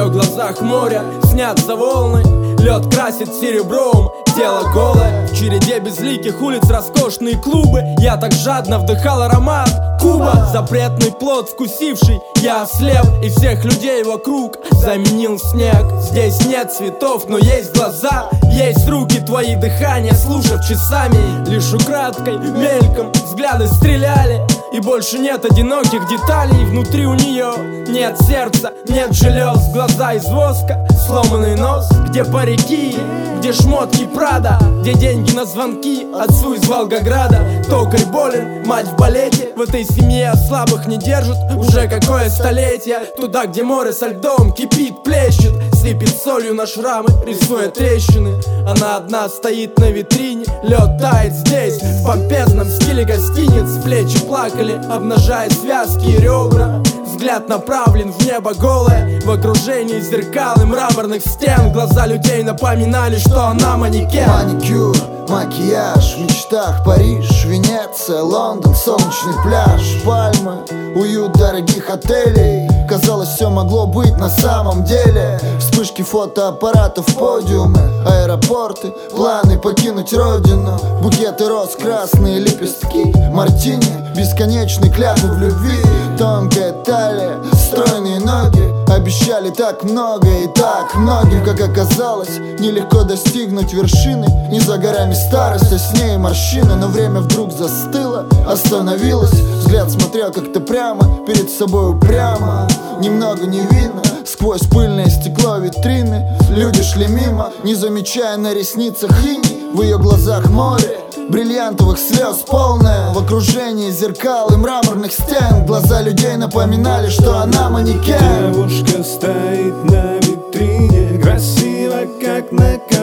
ее глазах море, снятся волны. Лед красит серебром тело голое. В череде безликих улиц роскошные клубы. Я так жадно вдыхал аромат Куба. Запретный плод вкусивший, я ослеп, и всех людей вокруг заменил снег. Здесь нет цветов, но есть глаза, есть руки, твои дыхания, слушав часами. Лишь украдкой, мельком взгляды стреляли, и больше нет одиноких деталей. Внутри у нее нет сердца, нет желез. Глаза из воска, сломанный нос. Где парики, где шмотки Прада, где деньги на звонки отцу из Волгограда. Токарь болен, мать в балете. В этой семье слабых не держат уже какое столетие. Туда, где море со льдом кипит, плещет, сыпет солью на шрамы, рисуя трещины. Она одна стоит на витрине, лед тает здесь, в помпезном стиле гостиниц. Плечи плакали, обнажая связки и ребра. Взгляд направлен в небо голое, в окружении зеркал и мраморных стен. Глаза людей напоминали, что она манекен. Маникюр, макияж, в мечтах Париж, Венеция, Лондон, солнечный пляж, пальмы, уют дорогих отелей. Казалось, все могло быть на самом деле. Вспышки фотоаппаратов, подиумы, аэропорты, планы покинуть родину. Букеты роз, красные лепестки, мартини, бесконечные клятвы в любви. Тонкая талия, стройные ноги обещали так много и так многим. Как оказалось, нелегко достигнуть вершины. Не за горами старость, а с ней морщины. Но время вдруг застыло, остановилось. Взгляд смотрел как-то прямо, перед собой упрямо. Немного не видно, сквозь пыльное стекло витрины. Люди шли мимо, не замечая на ресницах иней. В ее глазах море бриллиантовых слез полное. В окружении зеркал и мраморных стен. Глаза людей напоминали, что она манекен. Девушка стоит на витрине, красиво как на